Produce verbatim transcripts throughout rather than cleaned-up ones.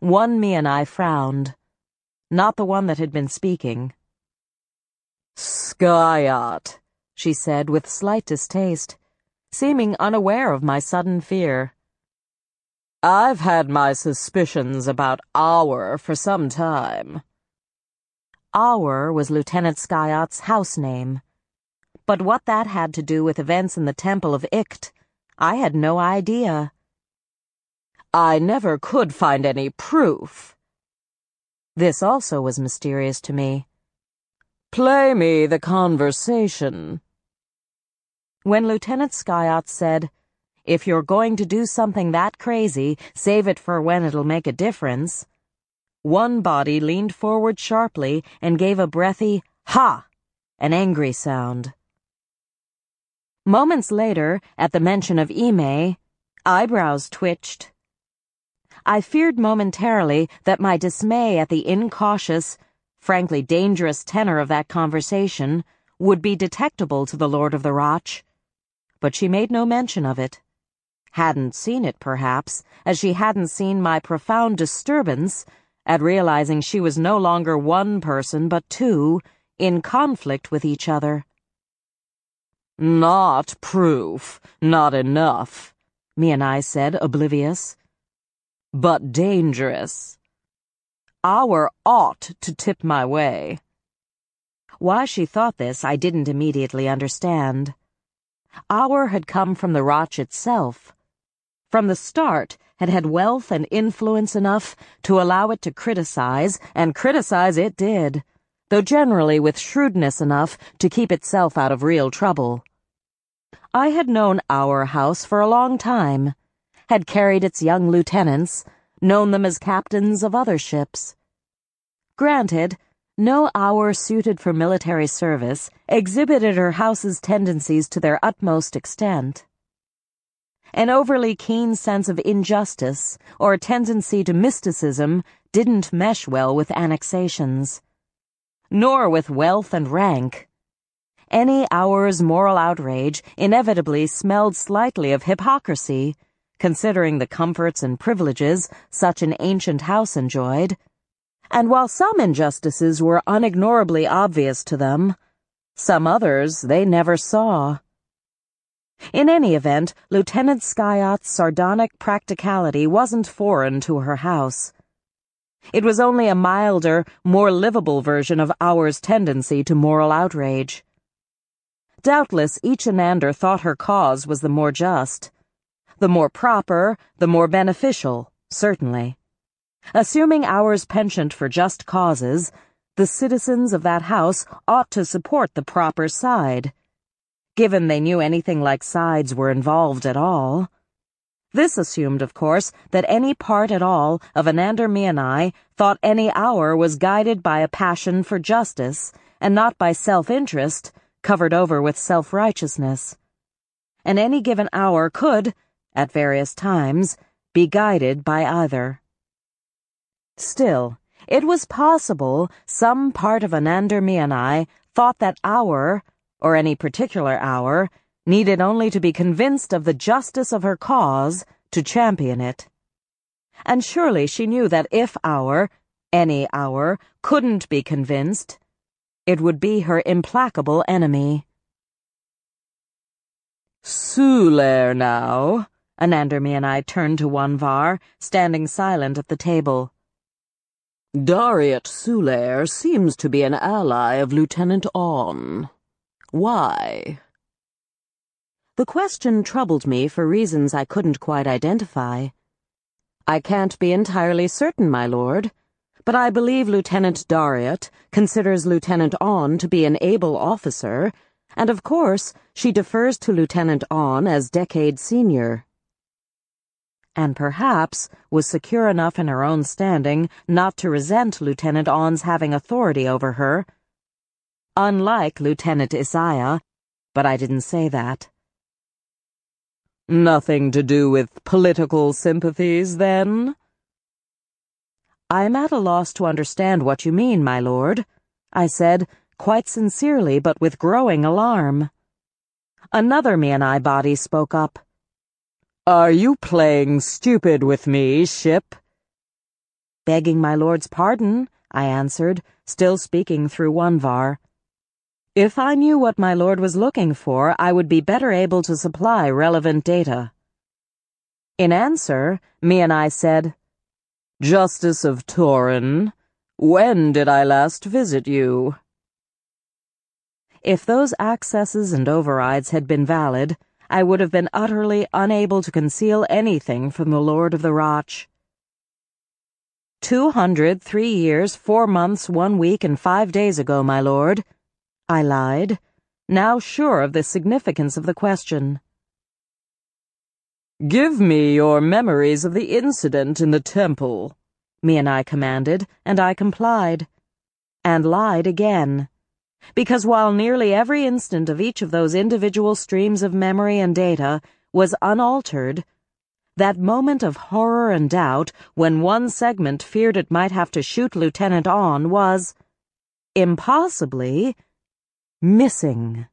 One Mianai frowned, not the one that had been speaking. "Skyot," she said with slight distaste, seeming unaware of my sudden fear. "I've had my suspicions about Our for some time." Our was Lieutenant Skyot's house name. But what that had to do with events in the Temple of Ikt, I had no idea. "I never could find any proof." This also was mysterious to me. "Play me the conversation." When Lieutenant Skyot said, "If you're going to do something that crazy, save it for when it'll make a difference," one body leaned forward sharply and gave a breathy "Ha!" an angry sound. Moments later, at the mention of Ime, eyebrows twitched. I feared momentarily that my dismay at the incautious, frankly dangerous tenor of that conversation would be detectable to the Lord of the Roch, but she made no mention of it. Hadn't seen it, perhaps, as she hadn't seen my profound disturbance at realizing she was no longer one person but two, in conflict with each other. "Not proof, not enough," Mianai said, oblivious. "But dangerous. Our ought to tip my way." Why she thought this, I didn't immediately understand. Our had come from the Roch itself. From the start, had had wealth and influence enough to allow it to criticize, and criticize it did, though generally with shrewdness enough to keep itself out of real trouble. I had known Our house for a long time, had carried its young lieutenants, known them as captains of other ships. Granted, no Our suited for military service exhibited her house's tendencies to their utmost extent. An overly keen sense of injustice or a tendency to mysticism didn't mesh well with annexations, nor with wealth and rank. Any Our's moral outrage inevitably smelled slightly of hypocrisy, considering the comforts and privileges such an ancient house enjoyed, and while some injustices were unignorably obvious to them, some others they never saw. In any event, Lieutenant Skyot's sardonic practicality wasn't foreign to her house. It was only a milder, more livable version of Our's tendency to moral outrage. Doubtless each Anander thought her cause was the more just, the more proper, the more beneficial, certainly. Assuming Our's penchant for just causes, the citizens of that house ought to support the proper side, given they knew anything like sides were involved at all. This assumed, of course, that any part at all of Anander Mianai thought any Our was guided by a passion for justice, and not by self-interest, covered over with self-righteousness. And any given Our could, at various times, be guided by either. Still, it was possible some part of Anander Mianai thought that Our, or any particular Our, needed only to be convinced of the justice of her cause to champion it. And surely she knew that if Our, any Our, couldn't be convinced, it would be her implacable enemy. "Sulair now," Anander Mianai turned to Wanvar, standing silent at the table. "Dariat Sulair seems to be an ally of Lieutenant On. Why?" The question troubled me for reasons I couldn't quite identify. "I can't be entirely certain, my lord, but I believe Lieutenant Dariat considers Lieutenant On to be an able officer, and of course she defers to Lieutenant On as decade senior." And perhaps was secure enough in her own standing not to resent Lieutenant On's having authority over her. Unlike Lieutenant Isaiah, but I didn't say that. "Nothing to do with political sympathies, then?" "I am at a loss to understand what you mean, my lord," I said, quite sincerely but with growing alarm. Another Mianai body spoke up. "Are you playing stupid with me, ship?" "Begging my lord's pardon," I answered, still speaking through Wanvar. "If I knew what my lord was looking for, I would be better able to supply relevant data." In answer, Mianai said, "Justice of Torin, when did I last visit you?" If those accesses and overrides had been valid, I would have been utterly unable to conceal anything from the Lord of the Roch. Two hundred, three years, four months, one week, and five days ago, my lord, I lied, now sure of the significance of the question. "Give me your memories of the incident in the temple," Mianai commanded, and I complied, and lied again. Because while nearly every instant of each of those individual streams of memory and data was unaltered, that moment of horror and doubt when one segment feared it might have to shoot Lieutenant On was, impossibly, missing.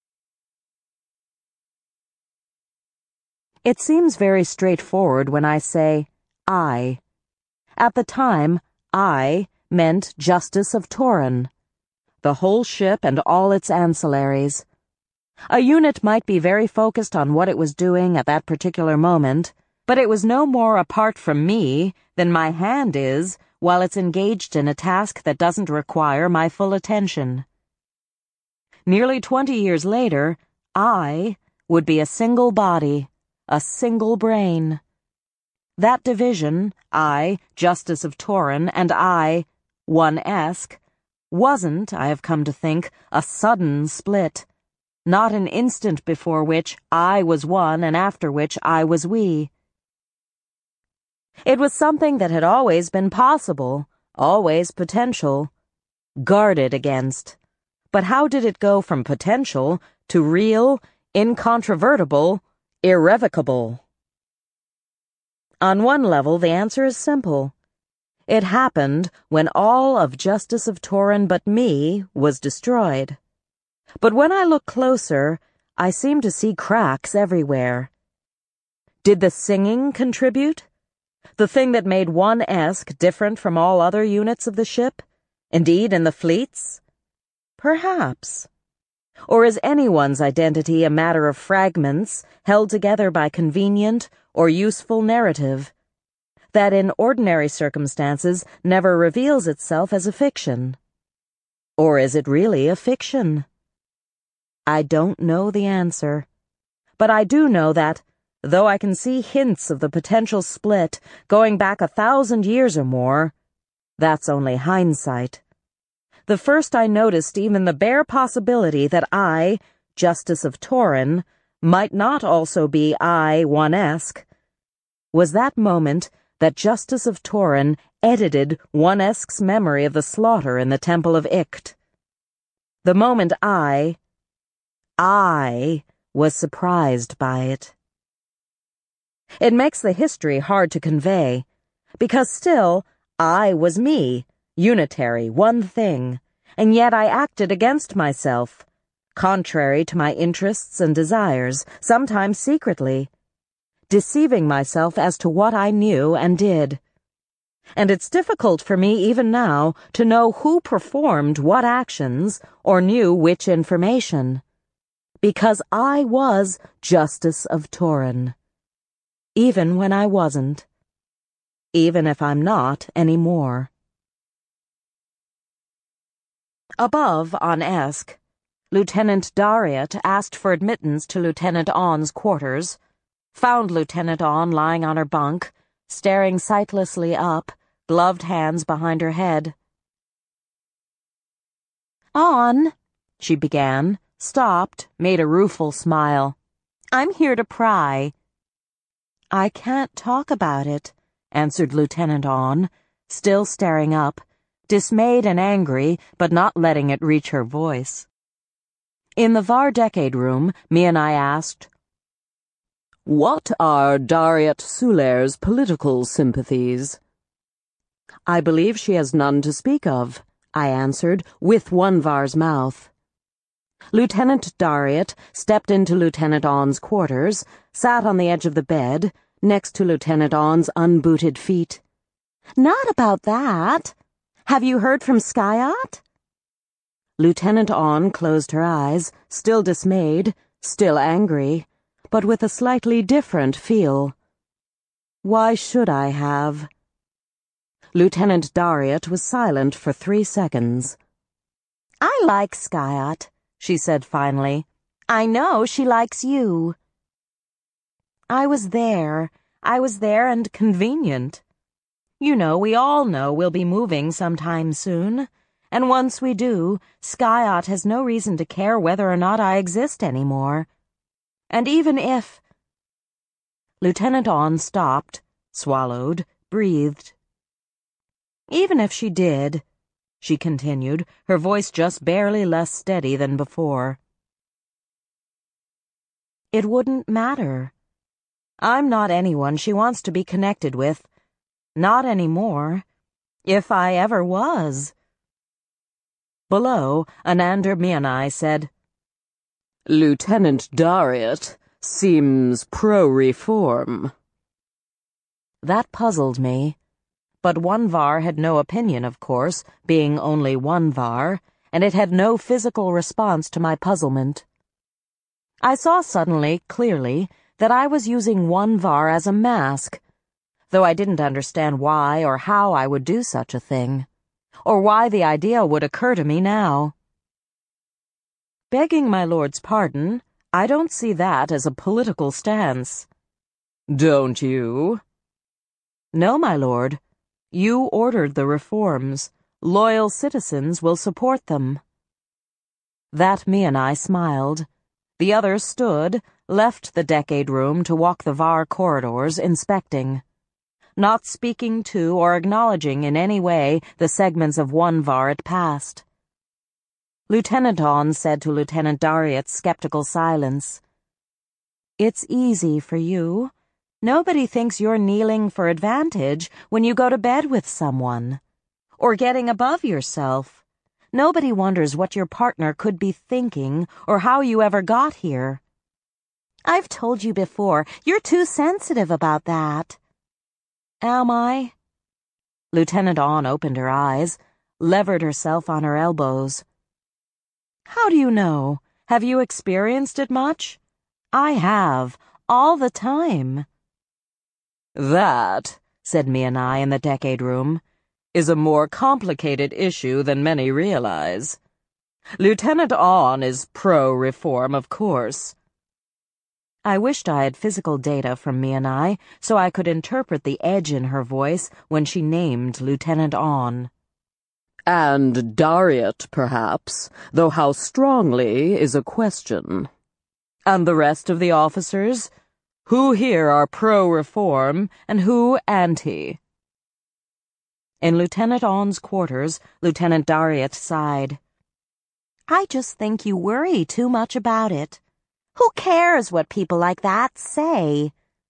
It seems very straightforward when I say, I. At the time, I meant Justice of Torin, the whole ship and all its ancillaries. A unit might be very focused on what it was doing at that particular moment, but it was no more apart from me than my hand is while it's engaged in a task that doesn't require my full attention. Nearly twenty years later, I would be a single body, a single brain. That division, I, Justice of Torin, and I, One-esque, wasn't, I have come to think, a sudden split, not an instant before which I was one and after which I was we. It was something that had always been possible, always potential, guarded against. But how did it go from potential to real, incontrovertible, irrevocable? On one level, the answer is simple. It happened when all of Justice of Torin but me was destroyed. But when I look closer, I seem to see cracks everywhere. Did the singing contribute? The thing that made One-esque different from all other units of the ship? Indeed, in the fleets? Perhaps. Or is anyone's identity a matter of fragments held together by convenient or useful narrative that in ordinary circumstances never reveals itself as a fiction? Or is it really a fiction? I don't know the answer, but I do know that, though I can see hints of the potential split going back a thousand years or more, that's only hindsight. The first I noticed even the bare possibility that I, Justice of Torin, might not also be I, One-esque, was that moment that Justice of Torin edited One-esque's memory of the slaughter in the Temple of Ikt. The moment I, I, was surprised by it. It makes the history hard to convey, because still, I was me, unitary, one thing, and yet I acted against myself, contrary to my interests and desires, sometimes secretly, deceiving myself as to what I knew and did. And it's difficult for me even now to know who performed what actions or knew which information, because I was Justice of Torin, even when I wasn't, even if I'm not anymore. Above on Esk, Lieutenant Dariat asked for admittance to Lieutenant On's quarters, found Lieutenant On lying on her bunk, staring sightlessly up, gloved hands behind her head. "On," she began, stopped, made a rueful smile. "I'm here to pry." "I can't talk about it," answered Lieutenant On, still staring up, dismayed and angry, but not letting it reach her voice. In the Var-Decade room, Mianai asked, "What are Dariat Suler's political sympathies?" "I believe she has none to speak of," I answered, with Wanvar's mouth. Lieutenant Dariat stepped into Lieutenant On's quarters, sat on the edge of the bed, next to Lieutenant On's unbooted feet. Not about that. Have you heard from Skyot? Lieutenant On closed her eyes, still dismayed, still angry, but with a slightly different feel. Why should I have? Lieutenant Dariet was silent for three seconds. I like Skyot, she said finally. I know she likes you. I was there. I was there and convenient. You know, we all know we'll be moving sometime soon. And once we do, Skyot has no reason to care whether or not I exist anymore. And even if... Lieutenant On stopped, swallowed, breathed. Even if she did, she continued, her voice just barely less steady than before, it wouldn't matter. I'm not anyone she wants to be connected with. Not anymore. If I ever was. Below, Anander Mianai said, Lieutenant Dariet seems pro-reform. That puzzled me. But one Var had no opinion, of course, being only one Var, and it had no physical response to my puzzlement. I saw suddenly, clearly, that I was using one Var as a mask, though I didn't understand why or how I would do such a thing, or why the idea would occur to me now. Begging my lord's pardon, I don't see that as a political stance. Don't you? No, my lord. You ordered the reforms. Loyal citizens will support them. That Mianai smiled. The others stood, left the decade room to walk the Var corridors, inspecting, not speaking to or acknowledging in any way the segments of one Var it passed. Lieutenant On said to Lieutenant Dariet's skeptical silence, It's easy for you. Nobody thinks you're kneeling for advantage when you go to bed with someone, or getting above yourself. Nobody wonders what your partner could be thinking or how you ever got here. I've told you before, you're too sensitive about that. Am I? Lieutenant On opened her eyes, levered herself on her elbows. How do you know? Have you experienced it much? I have, all the time. That, said Mianai in the decade room, is a more complicated issue than many realize. Lieutenant On is pro-reform, of course. I wished I had physical data from Mianai so I could interpret the edge in her voice when she named Lieutenant On. And Dariet, perhaps, though how strongly is a question. And the rest of the officers? Who here are pro-reform and who anti? In Lieutenant On's quarters, Lieutenant Dariet sighed. I just think you worry too much about it. Who cares what people like that say?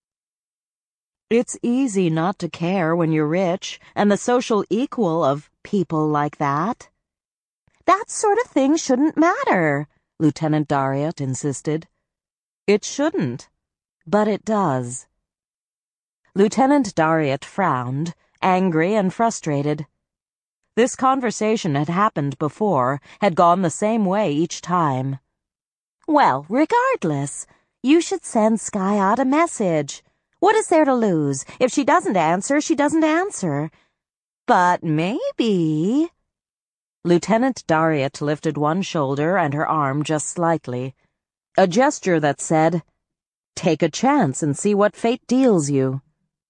It's easy not to care when you're rich and the social equal of people like that. That sort of thing shouldn't matter, Lieutenant Dariet insisted. It shouldn't, but it does. Lieutenant Dariet frowned, angry and frustrated. This conversation had happened before, had gone the same way each time. Well, regardless, you should send Skyot a message. What is there to lose? If she doesn't answer, she doesn't answer. But maybe... Lieutenant Dariet lifted one shoulder and her arm just slightly, a gesture that said, Take a chance and see what fate deals you.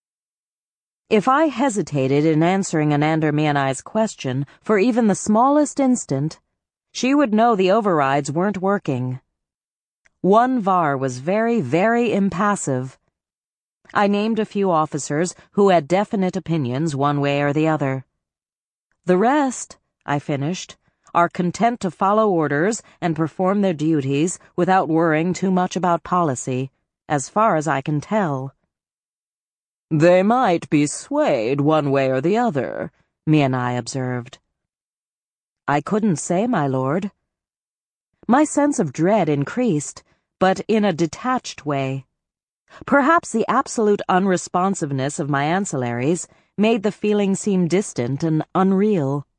If I hesitated in answering Anander Mianai's question for even the smallest instant, she would know the overrides weren't working. One Var was very, very impassive. I named a few officers who had definite opinions one way or the other. The rest, I finished, are content to follow orders and perform their duties without worrying too much about policy, as far as I can tell. They might be swayed one way or the other, Mianai observed. I couldn't say, my lord. My sense of dread increased, but in a detached way. Perhaps the absolute unresponsiveness of my ancillaries made the feeling seem distant and unreal.